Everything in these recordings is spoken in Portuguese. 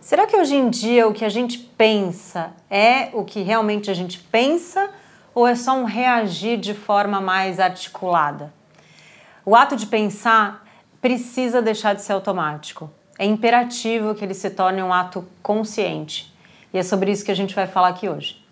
Será que hoje em dia o que a gente pensa é o que realmente a gente pensa ou é só um reagir de forma mais articulada? O ato de pensar precisa deixar de ser automático. É imperativo que ele se torne um ato consciente. E é sobre isso que a gente vai falar aqui hoje.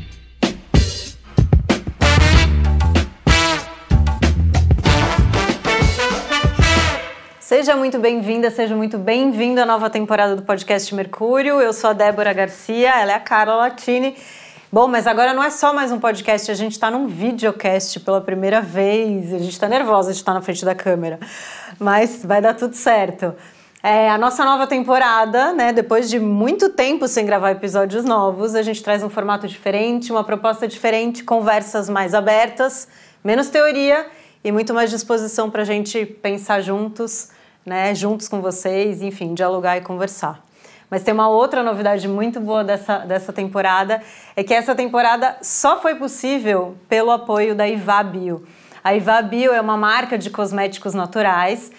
Seja muito bem-vinda, seja muito bem-vindo à nova temporada do podcast Mercúrio. Eu sou a Débora Garcia, ela é a Carla Latini. Bom, mas agora não é só mais um podcast, a gente está num videocast pela primeira vez. A gente está nervosa de estar na frente da câmera, mas vai dar tudo certo. A nossa nova temporada, né? Depois de muito tempo sem gravar episódios novos, a gente traz um formato diferente, uma proposta diferente, conversas mais abertas, menos teoria e muito mais disposição para a gente pensar juntos, né? Juntos com vocês, enfim, dialogar e conversar. Mas tem uma outra novidade muito boa dessa temporada, é que essa temporada só foi possível pelo apoio da Ivá Bio. A Ivá Bio é uma marca de cosméticos naturais,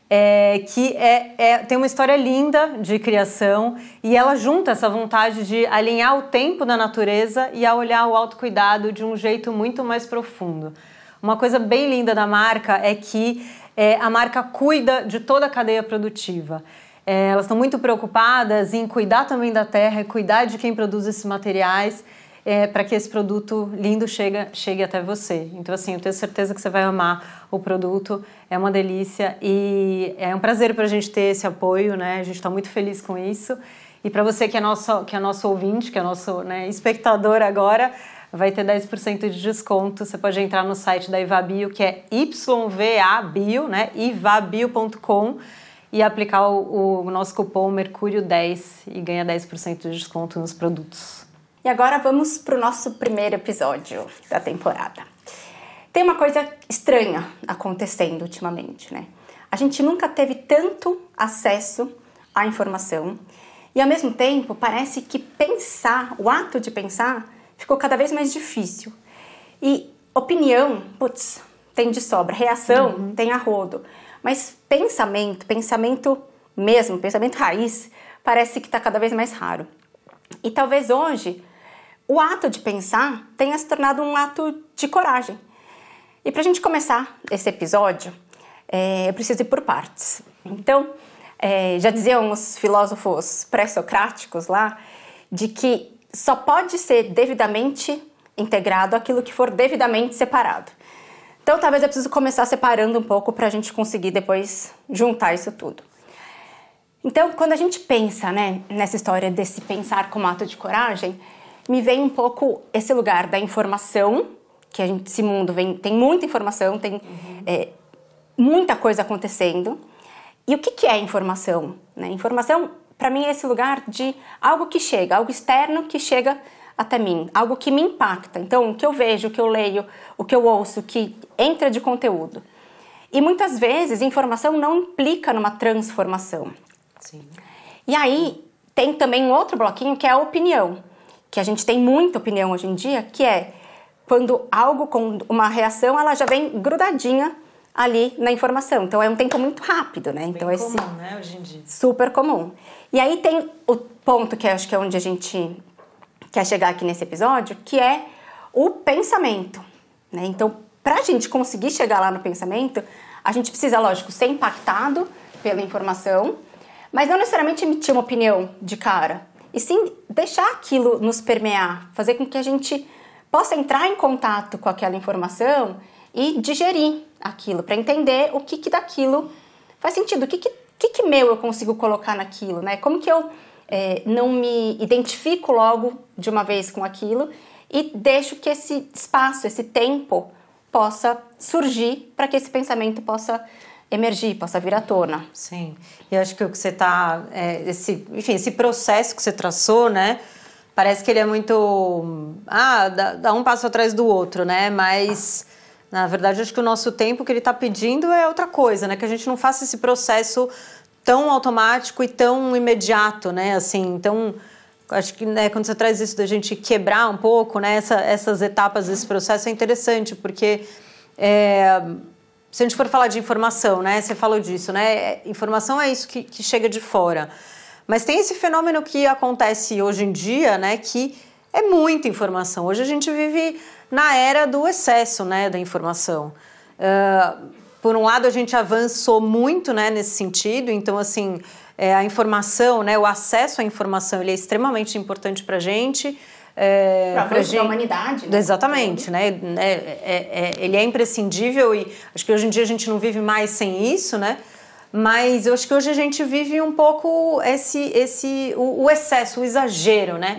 que tem uma história linda de criação e ela junta essa vontade de alinhar o tempo da natureza e a olhar o autocuidado de um jeito muito mais profundo. Uma coisa bem linda da marca é que a marca cuida de toda a cadeia produtiva. Elas estão muito preocupadas em cuidar também da terra e cuidar de quem produz esses materiais para que esse produto lindo chegue até você. Então, assim, eu tenho certeza que você vai amar o produto, é uma delícia e é um prazer para a gente ter esse apoio, né? A gente está muito feliz com isso. E para você que é nosso ouvinte, que é nosso, né, espectador agora, vai ter 10% de desconto. Você pode entrar no site da Ivá Bio, que é YVA-Bio, né? ivabio.com e aplicar o nosso cupom Mercúrio10 e ganhar 10% de desconto nos produtos. E agora vamos para o nosso primeiro episódio da temporada. Tem uma coisa estranha acontecendo ultimamente, né? A gente nunca teve tanto acesso à informação e, ao mesmo tempo, parece que pensar, o ato de pensar, ficou cada vez mais difícil. E opinião, tem de sobra. Reação, tem a rodo. Mas pensamento mesmo, pensamento raiz, parece que está cada vez mais raro. E talvez hoje o ato de pensar tenha se tornado um ato de coragem. E para a gente começar esse episódio, eu preciso ir por partes. Então, já diziam os filósofos pré-socráticos lá, de que só pode ser devidamente integrado aquilo que for devidamente separado. Então, talvez eu preciso começar separando um pouco para a gente conseguir depois juntar isso tudo. Então, quando a gente pensa, né, nessa história desse pensar como ato de coragem, me vem um pouco esse lugar da informação, que esse mundo tem muita informação, tem muita coisa acontecendo. E o que é informação? Né? Informação, para mim, é esse lugar de algo que chega, algo externo que chega até mim, algo que me impacta. Então, o que eu vejo, o que eu leio, o que eu ouço, o que entra de conteúdo. E muitas vezes, informação não implica numa transformação. Sim. E aí, tem também um outro bloquinho que é a opinião, que a gente tem muita opinião hoje em dia, que é quando algo com uma reação, ela já vem grudadinha ali na informação. Então, é um tempo muito rápido, né? Então, bem comum, né, hoje em dia. Super comum. E aí tem o ponto que eu acho que é onde a gente quer chegar aqui nesse episódio, que é o pensamento, né? Então, para a gente conseguir chegar lá no pensamento, a gente precisa, lógico, ser impactado pela informação, mas não necessariamente emitir uma opinião de cara, e sim deixar aquilo nos permear, fazer com que a gente possa entrar em contato com aquela informação e digerir aquilo, para entender o que daquilo faz sentido, o que meu eu consigo colocar naquilo, né? Como que eu não me identifico logo de uma vez com aquilo e deixo que esse espaço, esse tempo possa surgir para que esse pensamento possa emergir, possa vir à tona. Sim, e acho que o que você está, esse processo que você traçou, né, parece que ele é muito, dá um passo atrás do outro, né, mas na verdade acho que o nosso tempo que ele está pedindo é outra coisa, né, que a gente não faça esse processo tão automático e tão imediato, né, assim, então acho que, né, quando você traz isso da gente quebrar um pouco, né, essas etapas desse processo é interessante, porque se a gente for falar de informação, né, você falou disso, né, informação é isso que chega de fora, Mas tem esse fenômeno que acontece hoje em dia, né, que é muita informação. Hoje a gente vive na era do excesso, né, da informação. Por um lado, a gente avançou muito, né, nesse sentido, então, assim, a informação, né, o acesso à informação, ele é extremamente importante para a gente. Para a humanidade. Né? Exatamente, né? Ele é imprescindível e acho que hoje em dia a gente não vive mais sem isso, né? Mas eu acho que hoje a gente vive um pouco o excesso, o exagero, né?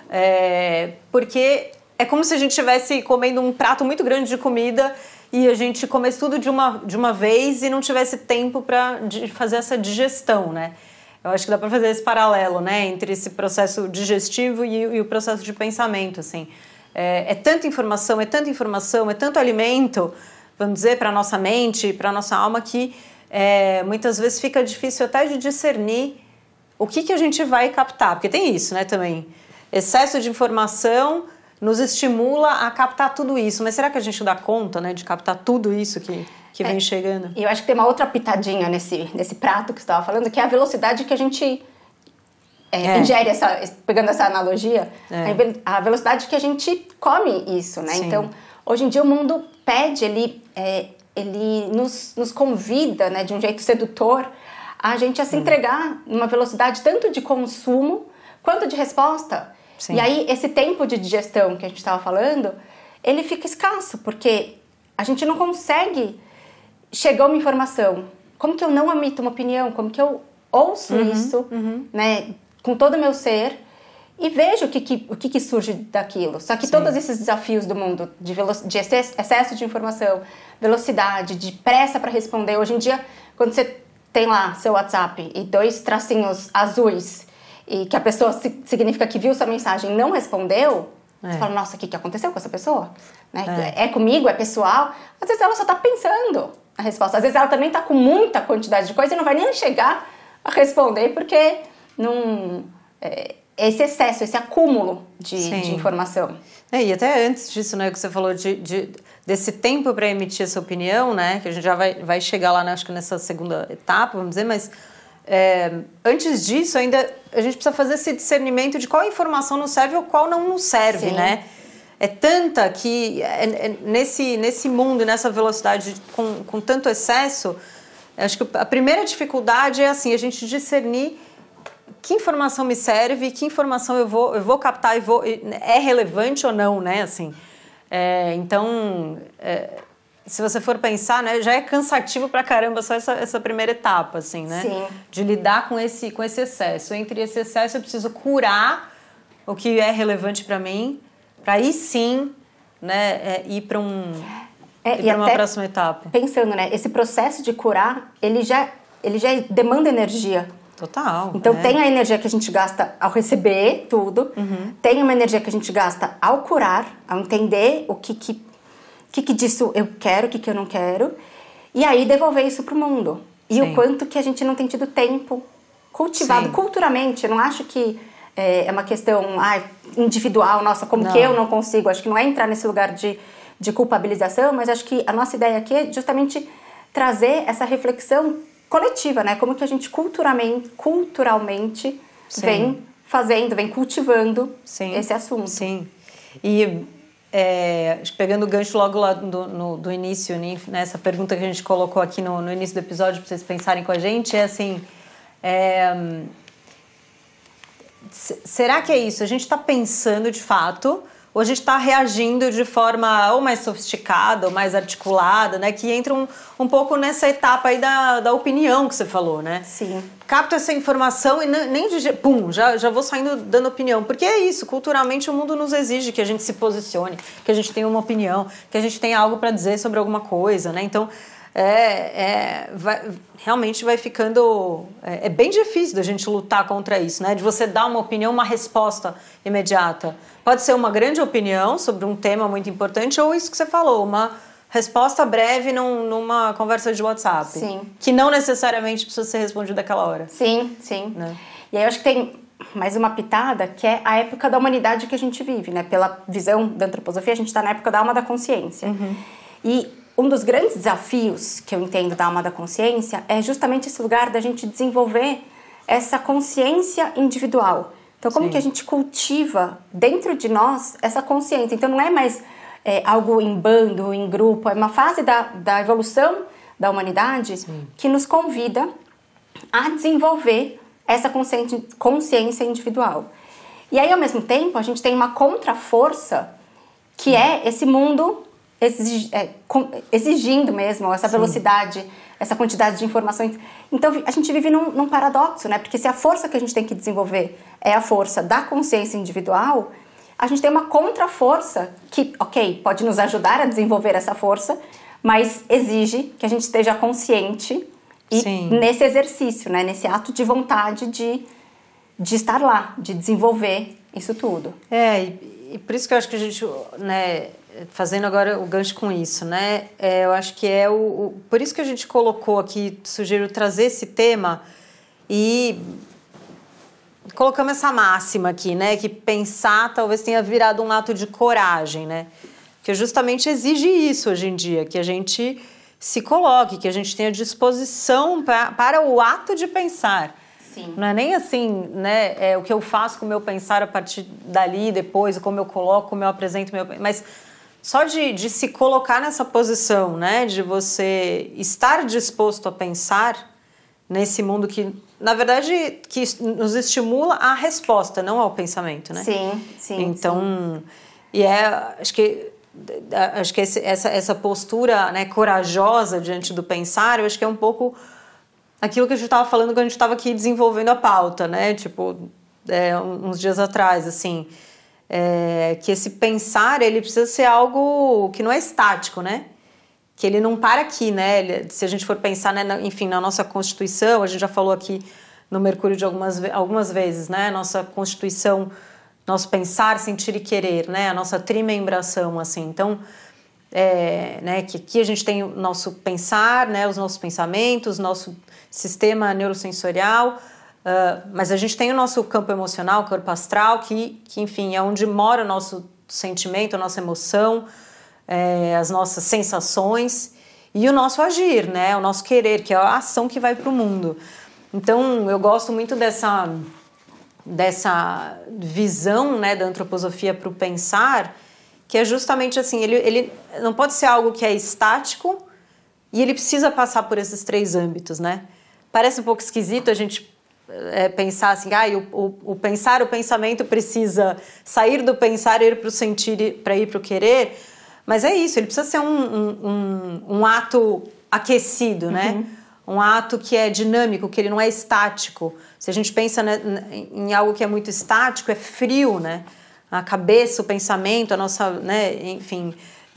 Porque é como se a gente estivesse comendo um prato muito grande de comida e a gente comesse tudo de uma vez e não tivesse tempo para fazer essa digestão, né? Eu acho que dá para fazer esse paralelo, né, entre esse processo digestivo e o processo de pensamento, assim. É tanta informação, é tanto alimento, vamos dizer, para a nossa mente, para a nossa alma, que muitas vezes fica difícil até de discernir o que a gente vai captar. Porque tem isso, né, também. Excesso de informação nos estimula a captar tudo isso. Mas será que a gente dá conta, né, de captar tudo isso que vem chegando? E eu acho que tem uma outra pitadinha nesse prato que você estava falando, que é a velocidade que a gente ingere, pegando essa analogia, a velocidade que a gente come isso, né? Sim. Então, hoje em dia o mundo pede, ele nos convida, né, de um jeito sedutor, a gente a se entregar numa velocidade tanto de consumo quanto de resposta. Sim. E aí, esse tempo de digestão que a gente estava falando, ele fica escasso, porque a gente não consegue chegar a uma informação. Como que eu não emito uma opinião? Como que eu ouço isso, né, com todo o meu ser e vejo o que surge daquilo? Só que todos esses desafios do mundo, de excesso de informação, velocidade, de pressa para responder. Hoje em dia, quando você tem lá seu WhatsApp e 2 tracinhos azuis e que a pessoa significa que viu sua mensagem e não respondeu, você fala, nossa, o que aconteceu com essa pessoa? Né? É comigo? É pessoal? Às vezes ela só está pensando a resposta. Às vezes ela também está com muita quantidade de coisa e não vai nem chegar a responder porque esse excesso, esse acúmulo de informação. E até antes disso, né, que você falou desse tempo para emitir essa opinião, né, que a gente já vai chegar lá, né, acho que nessa segunda etapa, vamos dizer, mas antes disso ainda a gente precisa fazer esse discernimento de qual informação nos serve ou qual não nos serve, né? É tanta que nesse mundo, nessa velocidade com tanto excesso, acho que a primeira dificuldade é assim, a gente discernir que informação me serve, que informação eu vou captar é relevante ou não, né? Assim, então, se você for pensar, né, já é cansativo pra caramba só essa primeira etapa, assim, né? Sim. De lidar com esse excesso. Entre esse excesso eu preciso curar o que é relevante para mim, para aí sim, né, ir para uma próxima etapa. Pensando, né, esse processo de curar, ele já demanda energia. Total. Então tem a energia que a gente gasta ao receber tudo, tem uma energia que a gente gasta ao curar, ao entender o que disso eu quero, o que eu não quero, e aí devolver isso pro mundo. E o quanto que a gente não tem tido tempo cultivado culturalmente. Eu não acho que é uma questão individual, nossa, como que eu não consigo. Acho que não é entrar nesse lugar de culpabilização, mas acho que a nossa ideia aqui é justamente trazer essa reflexão coletiva, né? Como que a gente culturalmente vem fazendo, vem cultivando esse assunto. Sim. E pegando o gancho logo lá do início, né, essa pergunta que a gente colocou aqui no início do episódio para vocês pensarem com a gente, é assim, será que é isso? A gente está pensando de fato ou a gente está reagindo de forma ou mais sofisticada ou mais articulada, né? Que entra um pouco nessa etapa aí da opinião que você falou, né? Sim. Capto essa informação e nem já vou saindo dando opinião. Porque é isso, culturalmente o mundo nos exige que a gente se posicione, que a gente tenha uma opinião, que a gente tenha algo para dizer sobre alguma coisa, né? Então, realmente vai ficando... É bem difícil da gente lutar contra isso, né? De você dar uma opinião, uma resposta imediata. Pode ser uma grande opinião sobre um tema muito importante ou isso que você falou, uma resposta breve numa conversa de WhatsApp. Sim. Que não necessariamente precisa ser respondida naquela hora. Sim. Né? E aí eu acho que tem mais uma pitada, que é a época da humanidade que a gente vive, né? Pela visão da antroposofia, a gente está na época da alma da consciência. E um dos grandes desafios que eu entendo da alma da consciência é justamente esse lugar da gente desenvolver essa consciência individual. Então, como que a gente cultiva dentro de nós essa consciência? Então, não é mais algo em bando, em grupo, é uma fase da evolução da humanidade que nos convida a desenvolver essa consciência individual. E aí, ao mesmo tempo, a gente tem uma contraforça que é esse mundo exigindo mesmo essa velocidade, essa quantidade de informações. Então, a gente vive num paradoxo, né? Porque se a força que a gente tem que desenvolver é a força da consciência individual, a gente tem uma contraforça que, ok, pode nos ajudar a desenvolver essa força, mas exige que a gente esteja consciente e nesse exercício, né? Nesse ato de vontade de estar lá, de desenvolver isso tudo. E por isso que eu acho que a gente, né, fazendo agora o gancho com isso, né, eu acho que por isso que a gente colocou aqui, sugiro trazer esse tema e colocamos essa máxima aqui, né, que pensar talvez tenha virado um ato de coragem, né, que justamente exige isso hoje em dia, que a gente se coloque, que a gente tenha disposição para o ato de pensar. Sim. Não é nem assim, né, o que eu faço com o meu pensar a partir dali, depois, como eu coloco, como eu apresento mas só de se colocar nessa posição, né, de você estar disposto a pensar nesse mundo que, na verdade, que nos estimula à resposta, não ao pensamento, né? Sim. Então, acho que essa postura, né, corajosa diante do pensar, eu acho que é um pouco aquilo que a gente estava falando quando a gente estava aqui desenvolvendo a pauta, né? Tipo, uns dias atrás, assim, que esse pensar, ele precisa ser algo que não é estático, né? Que ele não para aqui, né? Se a gente for pensar, né, enfim, na nossa Constituição, a gente já falou aqui no Mercúrio de algumas vezes, né? Nossa Constituição, nosso pensar, sentir e querer, né? A nossa trimembração, assim. Então, né, que aqui a gente tem o nosso pensar, né, os nossos pensamentos, nosso sistema neurosensorial, mas a gente tem o nosso campo emocional, o corpo astral, que enfim, é onde mora o nosso sentimento, a nossa emoção, as nossas sensações e o nosso agir, né, o nosso querer, que é a ação que vai para o mundo. Então, eu gosto muito dessa visão, né, da antroposofia para o pensar, que é justamente assim, ele não pode ser algo que é estático e ele precisa passar por esses 3 âmbitos, né? Parece um pouco esquisito a gente pensar assim, o pensar, o pensamento precisa sair do pensar e ir para o sentir para ir para o querer, mas é isso, ele precisa ser um ato aquecido, né? Um ato que é dinâmico, que ele não é estático. Se a gente pensa em algo que é muito estático, é frio, né? A cabeça, o pensamento, a nossa, né, enfim,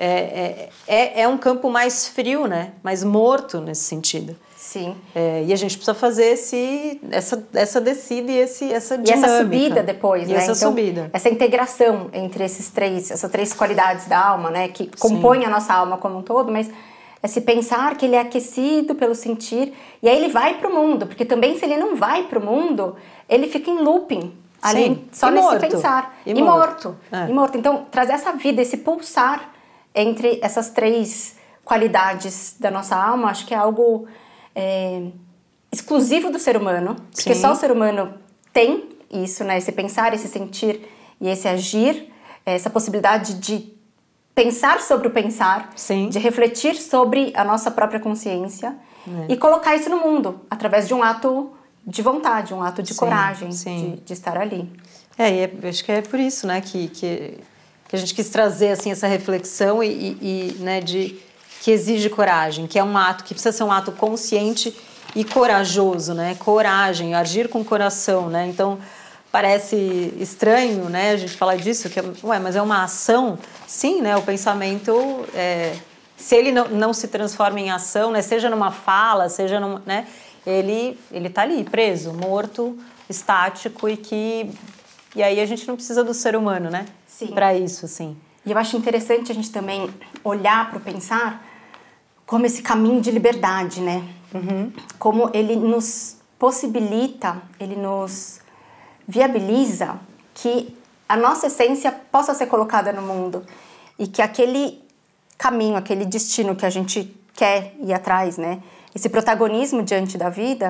é um campo mais frio, né, mais morto nesse sentido. Sim. E a gente precisa fazer essa descida e essa dinâmica. E essa subida depois, e né? Essa subida. Essa integração entre essas 3 qualidades da alma, né, que compõem a nossa alma como um todo, mas se pensar que ele é aquecido pelo sentir, e aí ele vai para o mundo, porque também se ele não vai para o mundo, ele fica em looping. Ali, só nesse pensar. E morto. Então, trazer essa vida, esse pulsar entre essas 3 qualidades da nossa alma, acho que é algo exclusivo do ser humano. Porque só o ser humano tem isso, né? Esse pensar, esse sentir e esse agir. Essa possibilidade de pensar sobre o pensar. Sim. De refletir sobre a nossa própria consciência. E colocar isso no mundo, através de um ato de vontade, um ato de coragem, de estar ali. Acho que é por isso, né, que a gente quis trazer assim, essa reflexão né, que exige coragem, que é um ato que precisa ser um ato consciente e corajoso, né, coragem, agir com o coração, né, então parece estranho, né, a gente falar disso, mas é uma ação, sim, né, o pensamento, se ele não se transforma em ação, né, seja numa fala, seja numa, né, ele tá ali, preso, morto, estático e aí a gente não precisa do ser humano, né? Sim. Para isso, assim. E eu acho interessante a gente também olhar para o pensar como esse caminho de liberdade, né? Como ele nos possibilita, ele nos viabiliza que a nossa essência possa ser colocada no mundo e que aquele caminho, aquele destino que a gente quer ir atrás, né? Esse protagonismo diante da vida,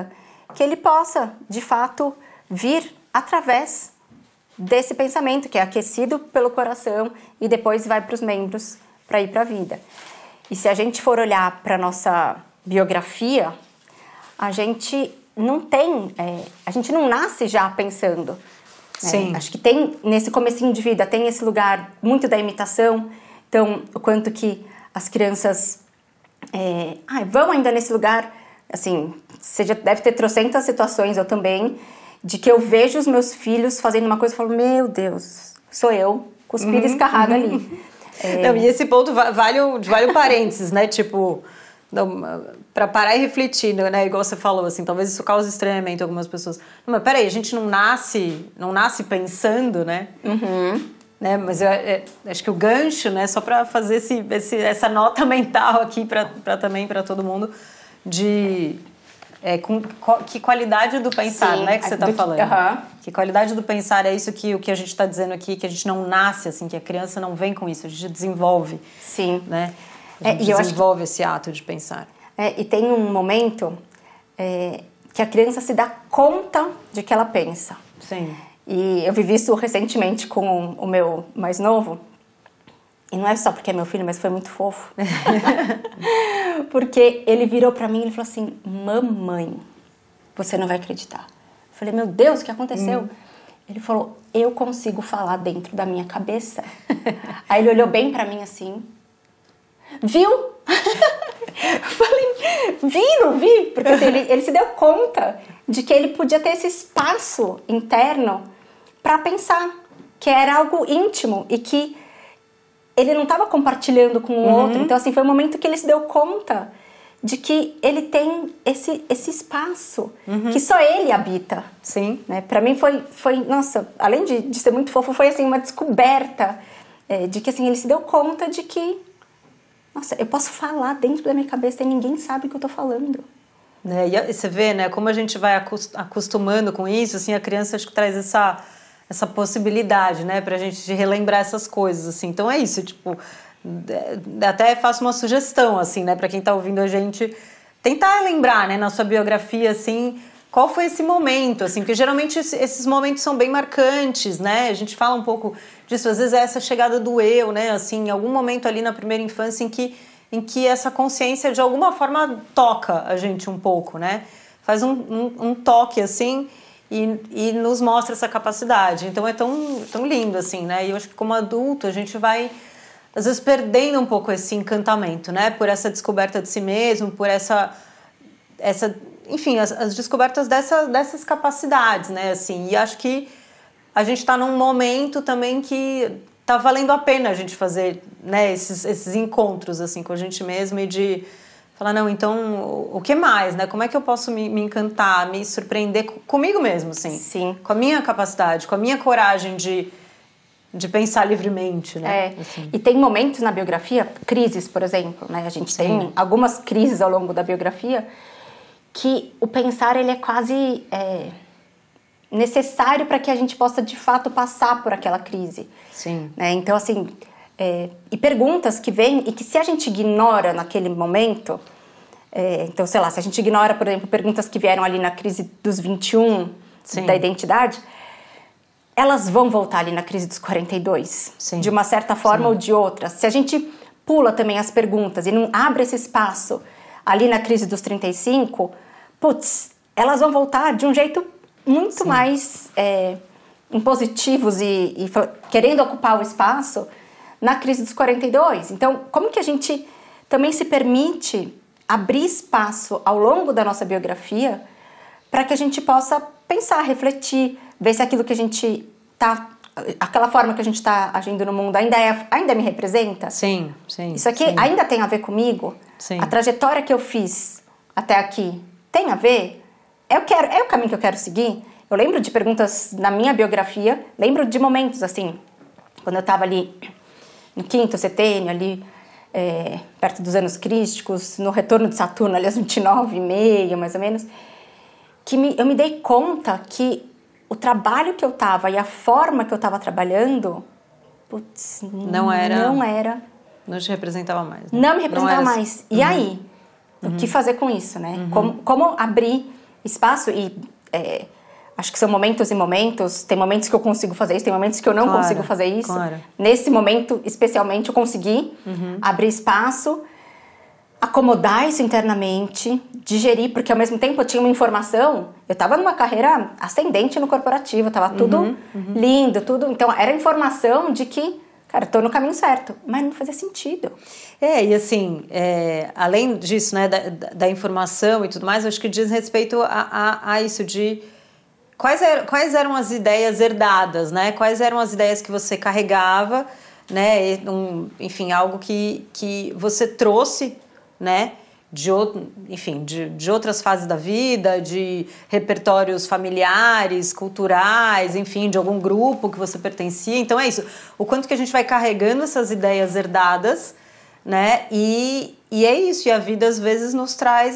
que ele possa, de fato, vir através desse pensamento, que é aquecido pelo coração e depois vai para os membros para ir para a vida. E se a gente for olhar para a nossa biografia, a gente não tem, a gente não nasce já pensando. Sim. Acho que tem, nesse comecinho de vida, tem esse lugar muito da imitação. Então, o quanto que as crianças vão ainda nesse lugar, assim, você já deve ter trocentas situações, eu também, de que eu vejo os meus filhos fazendo uma coisa e falo, meu Deus, sou eu, cuspida escarrada ali. Não, e esse ponto vale um parênteses, né? Tipo, para parar e refletir, né? Igual você falou, assim, talvez isso cause estranhamento a algumas pessoas. Não, mas peraí, a gente não nasce pensando, né? Né? Mas eu acho que o gancho, né? Só para fazer essa nota mental aqui também para todo mundo de que qualidade do pensar, né? Que você está falando. Que qualidade do pensar é isso o que a gente está dizendo aqui, que a gente não nasce assim, que a criança não vem com isso, a gente desenvolve. Sim. Né? A gente desenvolve esse ato de pensar. E tem um momento que a criança se dá conta de que ela pensa. Sim. E eu vivi isso recentemente com o meu mais novo. E não é só porque é meu filho, mas foi muito fofo. Porque ele virou pra mim e falou assim, mamãe, você não vai acreditar. Eu falei, meu Deus, o que aconteceu? Ele falou, eu consigo falar dentro da minha cabeça. Aí ele olhou bem pra mim assim, viu? Eu falei, não vi? Porque assim, ele se deu conta de que ele podia ter esse espaço interno pra pensar, que era algo íntimo e que ele não estava compartilhando com o outro. Então, assim, foi um momento que ele se deu conta de que ele tem esse espaço que só ele habita. Sim. Né? Para mim foi, nossa, além de ser muito fofo, foi, assim, uma descoberta de que, assim, ele se deu conta de que, nossa, eu posso falar dentro da minha cabeça e ninguém sabe o que eu tô falando. E você vê, né, como a gente vai acostumando com isso, assim, a criança acho que traz essa possibilidade, né, pra gente de relembrar essas coisas, assim. Então é isso, tipo, até faço uma sugestão, assim, né, pra quem tá ouvindo a gente, tentar lembrar, né, na sua biografia, assim, qual foi esse momento, assim, porque geralmente esses momentos são bem marcantes, né, a gente fala um pouco disso, às vezes é essa chegada do eu, né, assim, em algum momento ali na primeira infância em que essa consciência de alguma forma toca a gente um pouco, né, faz um toque, assim, e nos mostra essa capacidade. Então é tão lindo, assim, né? E eu acho que como adulto a gente vai, às vezes, perdendo um pouco esse encantamento, né? Por essa descoberta de si mesmo, por enfim, as descobertas dessas capacidades, né? Assim, e acho que a gente está num momento também que tá valendo a pena a gente fazer, né? Esses encontros, assim, com a gente mesmo e de falar, não, então, o que mais, né? Como é que eu posso me encantar, me surpreender comigo mesmo, assim? Sim. Com a minha capacidade, com a minha coragem de pensar livremente, né? Assim. E tem momentos na biografia, crises, por exemplo, né? A gente tem algumas crises ao longo da biografia que o pensar, ele é quase necessário para que a gente possa, de fato, passar por aquela crise. Sim. Né? Então, assim... e perguntas que vêm e que se a gente ignora naquele momento, então, sei lá, se a gente ignora, por exemplo, perguntas que vieram ali na crise dos 21, da identidade, elas vão voltar ali na crise dos 42, de uma certa forma ou de outra. Se a gente pula também as perguntas e não abre esse espaço ali na crise dos 35, putz, elas vão voltar de um jeito muito mais impositivos e querendo ocupar o espaço na crise dos 42. Então, como que a gente também se permite abrir espaço ao longo da nossa biografia para que a gente possa pensar, refletir, ver se aquilo que a gente tá, aquela forma que a gente está agindo no mundo ainda me representa? Sim. Isso aqui ainda tem a ver comigo? Sim. A trajetória que eu fiz até aqui tem a ver? É o caminho que eu quero seguir? Eu lembro de perguntas na minha biografia, lembro de momentos assim, quando eu estava ali no 5º setênio, ali perto dos anos crísticos, no retorno de Saturno, ali aos 29,5, mais ou menos, que eu me dei conta que o trabalho que eu estava e a forma que eu estava trabalhando, putz, não te representava mais. Né? Não me representava mais. E aí? O que fazer com isso, né? Como abrir espaço e acho que são momentos e momentos. Tem momentos que eu consigo fazer isso, tem momentos que eu não consigo fazer isso. Claro. Nesse momento, especialmente, eu consegui abrir espaço, acomodar isso internamente, digerir, porque ao mesmo tempo eu tinha uma informação, eu estava numa carreira ascendente no corporativo, estava tudo lindo, tudo. Então era informação de que, cara, estou no caminho certo, mas não fazia sentido. E assim, além disso, né, da informação e tudo mais, eu acho que diz respeito a isso de quais eram as ideias herdadas, né? Quais eram as ideias que você carregava, né? Enfim, algo que você trouxe, né? De outras fases da vida, de repertórios familiares, culturais, enfim, de algum grupo que você pertencia. Então é isso, o quanto que a gente vai carregando essas ideias herdadas, né? E é isso, e a vida às vezes nos traz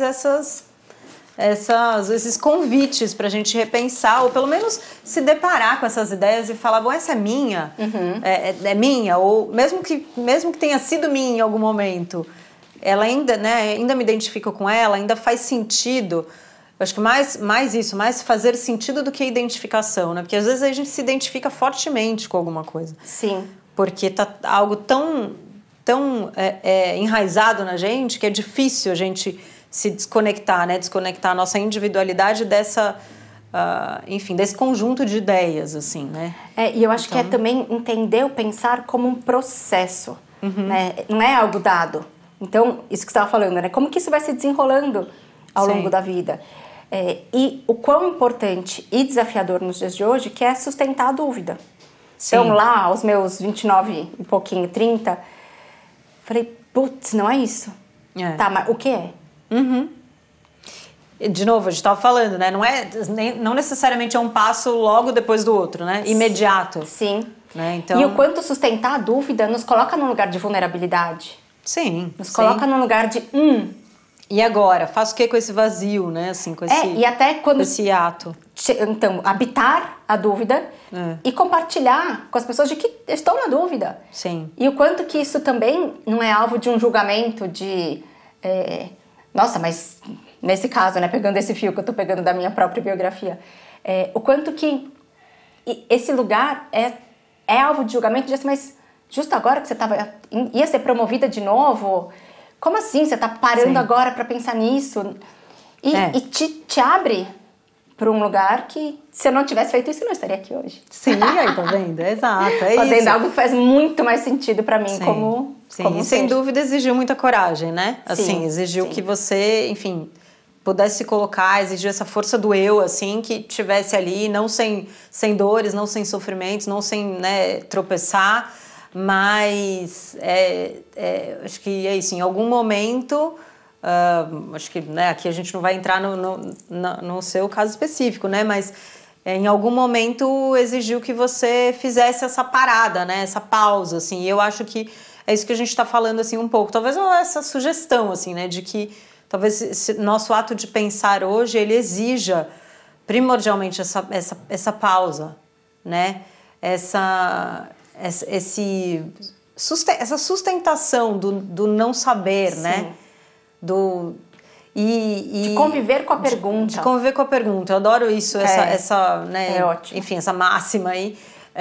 esses convites para a gente repensar, ou pelo menos se deparar com essas ideias e falar, bom, essa é minha, é minha, ou mesmo que tenha sido minha em algum momento, ela ainda, né, ainda me identifico com ela, ainda faz sentido. Eu acho que mais isso, mais fazer sentido do que identificação, né? Porque às vezes a gente se identifica fortemente com alguma coisa. Sim. Porque tá algo tão enraizado na gente que é difícil a gente se desconectar, né? Desconectar a nossa individualidade dessa, enfim, desse conjunto de ideias, assim, né? E eu acho que é também entender o pensar como um processo, né? Não é algo dado. Então, isso que você estava falando, né? Como que isso vai se desenrolando ao longo da vida? E o quão importante e desafiador nos dias de hoje que é sustentar a dúvida. Sim. Então, lá, aos meus 29 e pouquinho, 30, falei, putz, não é isso. Tá, mas o que é? De novo, a gente estava falando, né? Não necessariamente é um passo logo depois do outro, né? Imediato. Sim. Né? Então... E o quanto sustentar a dúvida nos coloca num lugar de vulnerabilidade. Sim. Nos coloca num lugar de... E agora? Faço o que com esse vazio, né? Assim, com esse, e até quando... com esse ato. Então, habitar a dúvida e compartilhar com as pessoas de que estão na dúvida. Sim. E o quanto que isso também não é alvo de um julgamento de... nossa, mas nesse caso, né? Pegando esse fio que eu tô pegando da minha própria biografia. O quanto que esse lugar é alvo de julgamento de assim, mas justo agora que você ia ser promovida de novo... Como assim? Você tá parando agora para pensar nisso? E te abre para um lugar que, se eu não tivesse feito isso, eu não estaria aqui hoje. Sim, aí, tá vendo? Exato, Fazendo isso. algo que faz muito mais sentido para mim como e sem dúvida exigiu muita coragem, né? Assim, exigiu que você, enfim, pudesse se colocar, exigiu essa força do eu, assim, que tivesse ali, não sem dores, não sem sofrimentos, não sem, né, tropeçar. Mas acho que é isso, em algum momento, acho que, né, aqui a gente não vai entrar no seu caso específico, né, mas em algum momento exigiu que você fizesse essa parada, né, essa pausa, assim, e eu acho que é isso que a gente está falando, assim, um pouco, talvez essa sugestão, assim, né, de que talvez esse nosso ato de pensar hoje, ele exija primordialmente essa pausa, né, essa sustentação do não saber, né? De conviver com a pergunta. De conviver com a pergunta. Eu adoro isso, essa né? É ótimo. Enfim, essa máxima aí.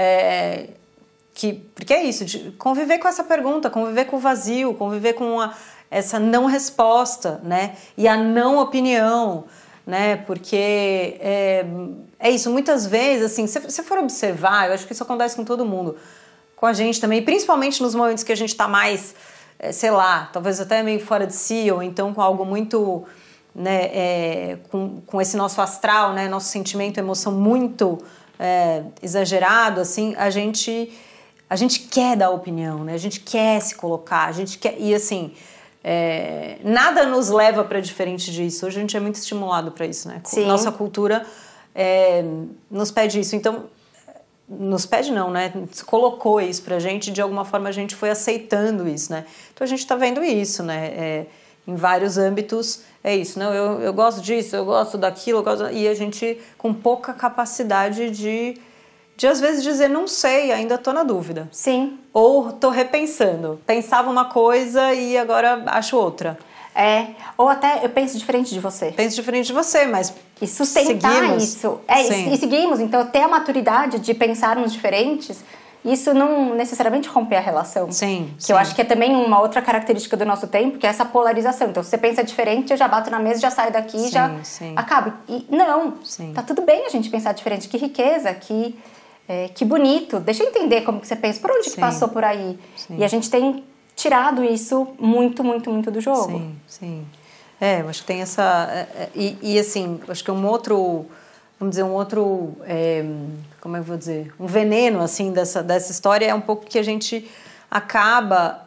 Porque é isso, de conviver com essa pergunta, conviver com o vazio, conviver com essa não resposta, né? E a não opinião, né? Porque é isso, muitas vezes, assim, se você for observar, eu acho que isso acontece com todo mundo, com a gente também, principalmente nos momentos que a gente está mais, sei lá, talvez até meio fora de si, ou então com algo muito, né, com esse nosso astral, né, nosso sentimento, emoção muito exagerado, assim, a gente quer dar opinião, né, a gente quer se colocar, a gente quer, e assim, nada nos leva para diferente disso, hoje a gente é muito estimulado para isso, né, Sim. Nossa cultura nos pede isso, então... Nos pede não, né? Colocou isso pra gente, de alguma forma a gente foi aceitando isso, né? Então a gente tá vendo isso, né? Em vários âmbitos é isso, não? Eu gosto disso, eu gosto daquilo, e a gente com pouca capacidade de às vezes dizer não sei, ainda tô na dúvida. Sim. Ou tô repensando. Pensava uma coisa e agora acho outra. Ou até eu penso diferente de você. Penso diferente de você, mas e sustentar seguimos. Isso. E seguimos. Então, ter a maturidade de pensarmos diferentes, isso não necessariamente romper a relação. Sim. Eu acho que é também uma outra característica do nosso tempo, que é essa polarização. Então, se você pensa diferente, eu já bato na mesa, já saio daqui, já acabo. E não, tá tudo bem a gente pensar diferente. Que riqueza, que bonito. Deixa eu entender como que você pensa. Por onde que passou por aí? E a gente tem tirado isso muito, muito, muito do jogo. Sim. Eu acho que tem essa... E assim, acho que vamos dizer, como é que eu vou dizer? Um veneno, assim, dessa história é um pouco que a gente acaba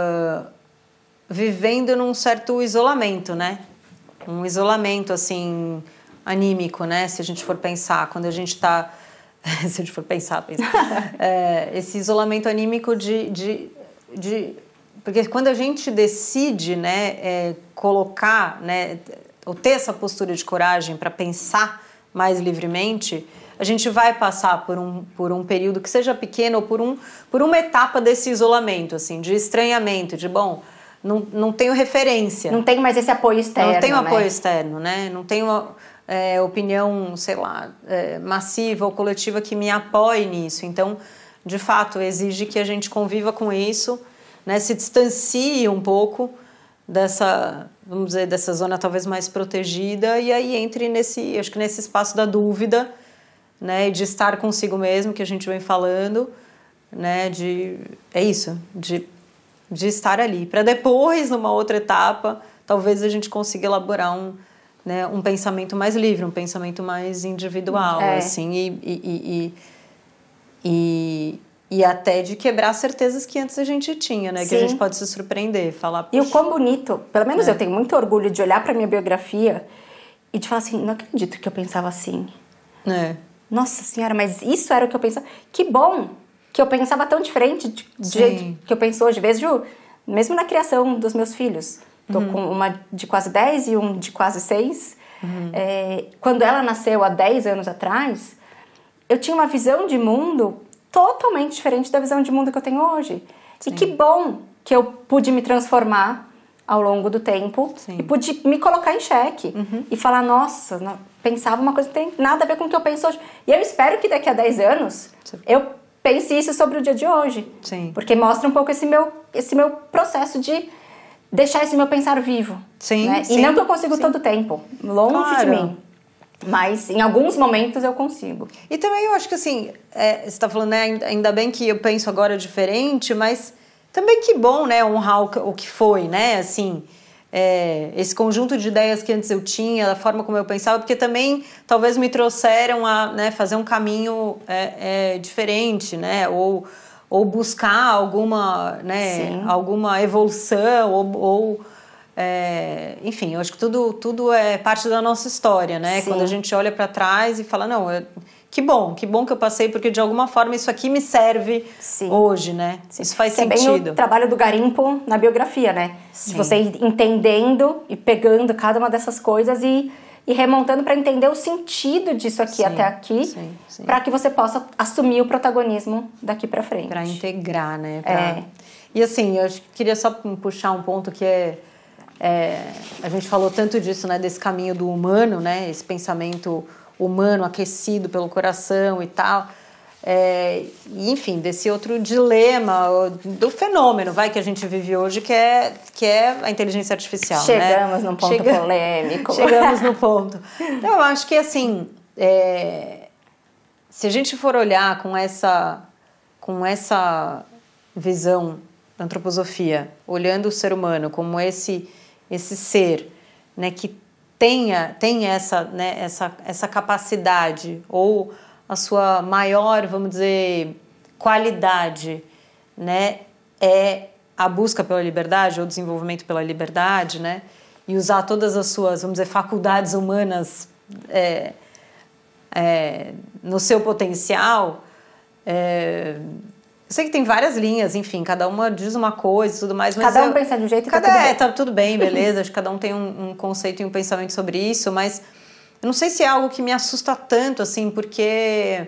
vivendo num certo isolamento, né? Um isolamento, assim, anímico, né? Se a gente for pensar, quando a gente está... se a gente for pensar esse isolamento anímico porque quando a gente decide, né, colocar, né, ou ter essa postura de coragem para pensar mais livremente, a gente vai passar por um período que seja pequeno ou por uma etapa desse isolamento, assim, de estranhamento, de, não tenho referência. Não tenho mais esse apoio externo, não tenho apoio externo, né? Não tenho opinião, sei lá, massiva ou coletiva que me apoie nisso. Então, de fato, exige que a gente conviva com isso, né, se distancie um pouco dessa, vamos dizer, dessa zona talvez mais protegida e aí entre nesse espaço da dúvida, né, de estar consigo mesmo, que a gente vem falando, né, de estar ali, para depois, numa outra etapa, talvez a gente consiga elaborar um pensamento mais livre, um pensamento mais individual, assim, e até de quebrar certezas que antes a gente tinha, né? Sim. Que a gente pode se surpreender, falar... E o quão bonito, pelo menos eu tenho muito orgulho de olhar pra minha biografia e de falar assim, não acredito que eu pensava assim. Nossa senhora, mas isso era o que eu pensava. Que bom que eu pensava tão diferente do jeito que eu penso hoje. Vejo, mesmo na criação dos meus filhos. Tô com uma de quase 10 e um de quase 6. Quando ela nasceu há 10 anos atrás, eu tinha uma visão de mundo totalmente diferente da visão de mundo que eu tenho hoje. Sim. E que bom que eu pude me transformar ao longo do tempo e pude me colocar em xeque e falar, nossa, pensava uma coisa que não tem nada a ver com o que eu penso hoje. E eu espero que daqui a 10 anos eu pense isso sobre o dia de hoje. Sim. Porque mostra um pouco esse meu processo de deixar esse meu pensar vivo. Sim, né? E não que eu consigo todo o tempo, longe de mim. Mas em alguns momentos eu consigo. E também eu acho que assim, você está falando, né, ainda bem que eu penso agora diferente, mas também que bom, né, honrar o que foi, né, assim, esse conjunto de ideias que antes eu tinha, da forma como eu pensava, porque também talvez me trouxeram a, né, fazer um caminho diferente, né, ou buscar alguma, né, alguma evolução, enfim, eu acho que tudo é parte da nossa história, né? Sim. Quando a gente olha para trás e fala, não, que bom que eu passei, porque de alguma forma isso aqui me serve hoje, né? Sim. Isso faz sentido. É bem o trabalho do garimpo na biografia, né? Sim. De você ir entendendo e pegando cada uma dessas coisas e remontando para entender o sentido disso aqui até aqui, para que você possa assumir o protagonismo daqui para frente. Para integrar, né? E assim, eu queria só puxar um ponto que a gente falou tanto disso, né, desse caminho do humano, né, esse pensamento humano aquecido pelo coração e tal, e, enfim, desse outro dilema do fenômeno, que a gente vive hoje, que é a inteligência artificial. Chegamos num ponto polêmico. Chegamos no ponto. Então, eu acho que, assim, se a gente for olhar com essa visão da antroposofia, olhando o ser humano como esse ser, né, que tem essa, né, essa capacidade ou a sua maior, vamos dizer, qualidade, né, é a busca pela liberdade ou desenvolvimento pela liberdade, né, e usar todas as suas, vamos dizer, faculdades humanas no seu potencial. Eu sei que tem várias linhas, enfim, cada uma diz uma coisa e tudo mais. Mas cada um pensa de um jeito e tá tudo bem. Tá tudo bem, beleza, acho que cada um tem um conceito e um pensamento sobre isso, mas eu não sei se é algo que me assusta tanto, assim, porque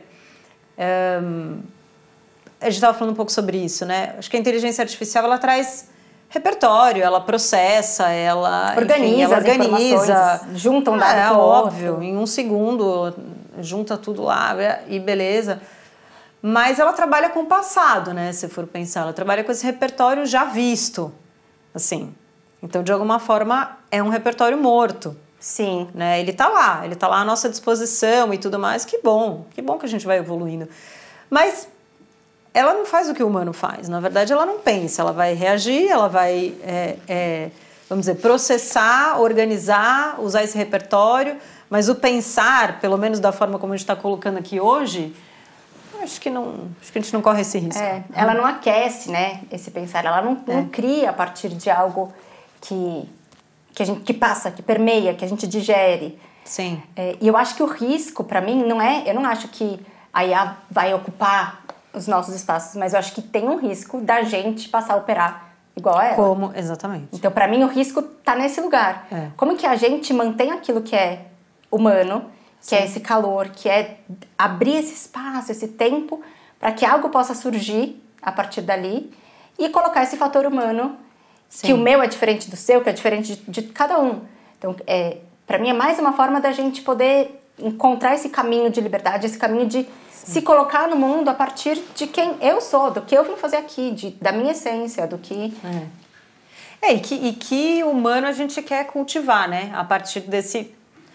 a gente estava falando um pouco sobre isso, né? Acho que a inteligência artificial, ela traz repertório, ela processa, ela organiza, enfim, ela organiza, junta um dado com óbvio, outro. em um segundo junta tudo lá e beleza. Mas ela trabalha com o passado, né? Se for pensar, ela trabalha com esse repertório já visto, assim. Então, de alguma forma, é um repertório morto. Sim. Né? Ele tá lá à nossa disposição e tudo mais. Que bom que a gente vai evoluindo. Mas ela não faz o que o humano faz. Na verdade, ela não pensa. Ela vai reagir, ela vai, vamos dizer, processar, organizar, usar esse repertório. Mas o pensar, pelo menos da forma como a gente está colocando aqui hoje, acho que a gente não corre esse risco. Ela não aquece, né, esse pensar. Ela não cria a partir de algo que passa, que permeia, que a gente digere. Sim. E eu acho que o risco, para mim, eu não acho que a IA vai ocupar os nossos espaços, mas eu acho que tem um risco da gente passar a operar igual a ela. Como? Exatamente. Então, para mim, o risco tá nesse lugar. Como que a gente mantém aquilo que é humano, que é esse calor, que é abrir esse espaço, esse tempo, para que algo possa surgir a partir dali e colocar esse fator humano, que o meu é diferente do seu, que é diferente de cada um. Então, para mim, é mais uma forma da gente poder encontrar esse caminho de liberdade, esse caminho de se colocar no mundo a partir de quem eu sou, do que eu vim fazer aqui, da minha essência, do que... E que humano a gente quer cultivar, né? A partir desse,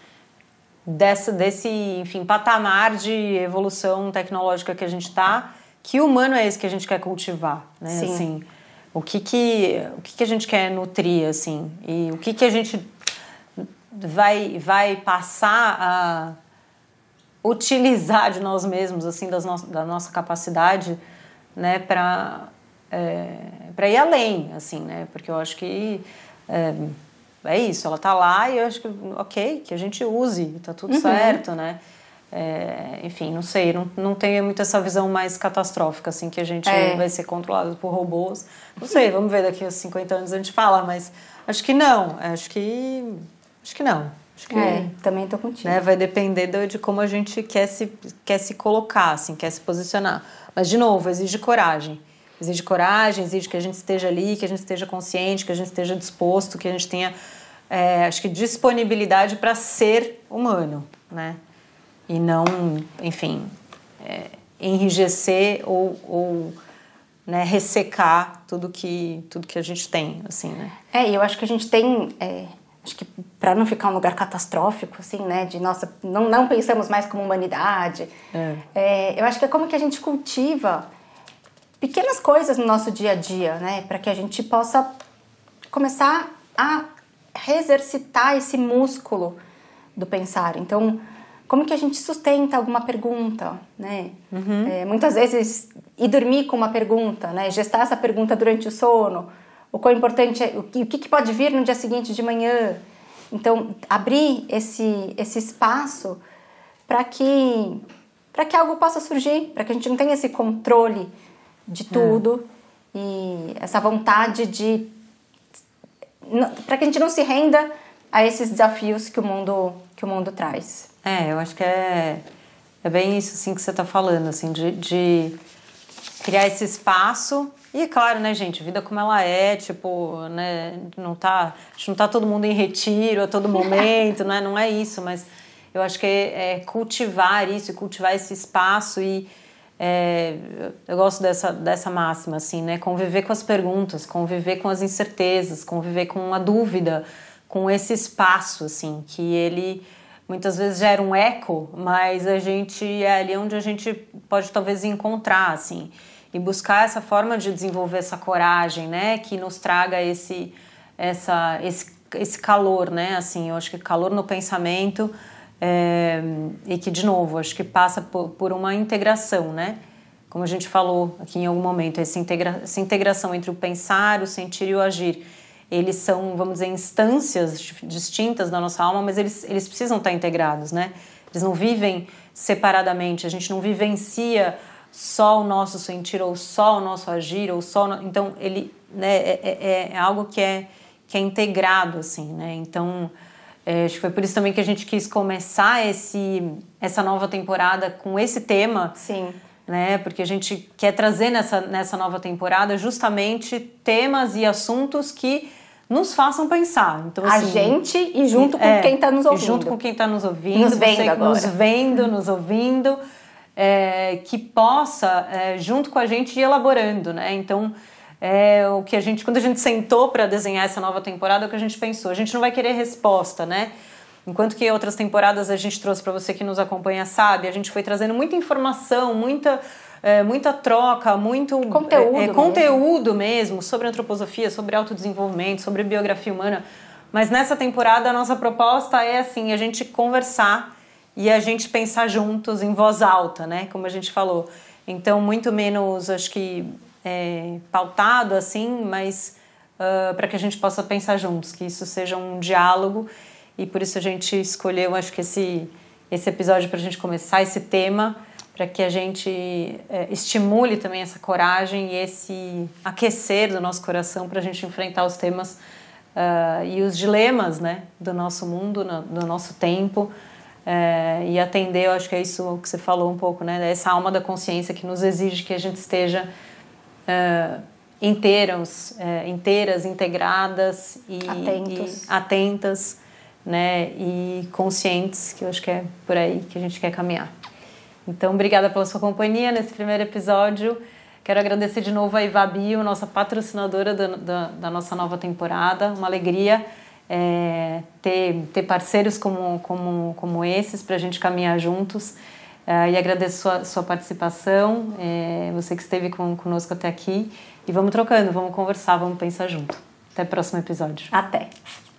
enfim, patamar de evolução tecnológica que a gente está, que humano é esse que a gente quer cultivar, né? Sim. Assim, o que a gente quer nutrir, assim, e o que a gente vai passar a utilizar de nós mesmos, assim, da nossa capacidade, né, para ir além, assim, né, porque eu acho que é isso, ela tá lá e eu acho que, ok, que a gente use, tá tudo certo, né, enfim, não sei, não tenho muito essa visão mais catastrófica, assim, que a gente vai ser controlado por robôs, não sei, vamos ver daqui a 50 anos a gente fala, mas acho que não, acho que não. Acho que, também tô contigo. Né, vai depender de como a gente quer se colocar, assim, quer se posicionar. Mas, de novo, exige coragem. Exige coragem, exige que a gente esteja ali, que a gente esteja consciente, que a gente esteja disposto, que a gente tenha, acho que, disponibilidade para ser humano, né? E não, enfim, enrijecer ou né, ressecar tudo que a gente tem, assim, né? E eu acho que a gente tem... acho que para não ficar um lugar catastrófico, assim, né, de nossa, não pensamos mais como humanidade, eu acho que é como que a gente cultiva pequenas coisas no nosso dia a dia, né, para que a gente possa começar a exercitar esse músculo do pensar. Então, como que a gente sustenta alguma pergunta, né? Muitas vezes ir dormir com uma pergunta, né, gestar essa pergunta durante o sono. O quão importante é, o que pode vir no dia seguinte de manhã. Então, abrir esse espaço para que algo possa surgir, para que a gente não tenha esse controle de tudo e essa vontade para que a gente não se renda a esses desafios que o mundo traz. Eu acho que é bem isso, assim, que você está falando, assim, de criar esse espaço. E é claro, né, gente, vida como ela é, tipo, né, a gente não tá todo mundo em retiro a todo momento, né, não é isso, mas eu acho que é cultivar isso, cultivar esse espaço e eu gosto dessa máxima, assim, né, conviver com as perguntas, conviver com as incertezas, conviver com a dúvida, com esse espaço, assim, que ele muitas vezes gera um eco, mas a gente é ali onde a gente pode talvez encontrar, assim, e buscar essa forma de desenvolver essa coragem, né, que nos traga esse calor, né, assim, eu acho que calor no pensamento e que, de novo, acho que passa por uma integração, né, como a gente falou aqui em algum momento, essa integração entre o pensar, o sentir e o agir. Eles são, vamos dizer, instâncias distintas da nossa alma, mas eles precisam estar integrados, né, eles não vivem separadamente, a gente não vivencia só o nosso sentir, ou só o nosso agir, ou só... Então, ele, né, é algo que é integrado, assim, né? Então, acho que foi por isso também que a gente quis começar essa nova temporada com esse tema. Sim. né? Porque a gente quer trazer nessa nova temporada justamente temas e assuntos que nos façam pensar. Então, assim, a gente e junto com quem está nos ouvindo. E junto com quem está nos ouvindo. Nos vendo agora. Nos ouvindo, que possa, junto com a gente, ir elaborando, né? Então, o que quando a gente sentou para desenhar essa nova temporada, é o que a gente pensou. A gente não vai querer resposta, né? Enquanto que outras temporadas a gente trouxe para você que nos acompanha, sabe? A gente foi trazendo muita informação, muita troca, muito conteúdo mesmo sobre antroposofia, sobre autodesenvolvimento, sobre biografia humana. Mas nessa temporada a nossa proposta é assim, a gente conversar e a gente pensar juntos em voz alta, né? Como a gente falou. Então, muito menos, acho que, pautado assim, mas para que a gente possa pensar juntos, que isso seja um diálogo. E por isso a gente escolheu, acho que esse episódio para a gente começar esse tema, para que a gente estimule também essa coragem e esse aquecer do nosso coração para a gente enfrentar os temas e os dilemas, né, do nosso mundo, do nosso tempo, e atender, eu acho que é isso que você falou um pouco, né, essa alma da consciência que nos exige que a gente esteja inteiras, integradas e atentas, né, e conscientes, que eu acho que é por aí que a gente quer caminhar. Então, obrigada pela sua companhia nesse primeiro episódio. Quero agradecer de novo a Ivabio, nossa patrocinadora da nossa nova temporada. Uma alegria ter parceiros como esses para a gente caminhar juntos. E agradeço sua participação, você que esteve conosco até aqui. E vamos trocando, vamos conversar, vamos pensar junto. Até o próximo episódio. Até!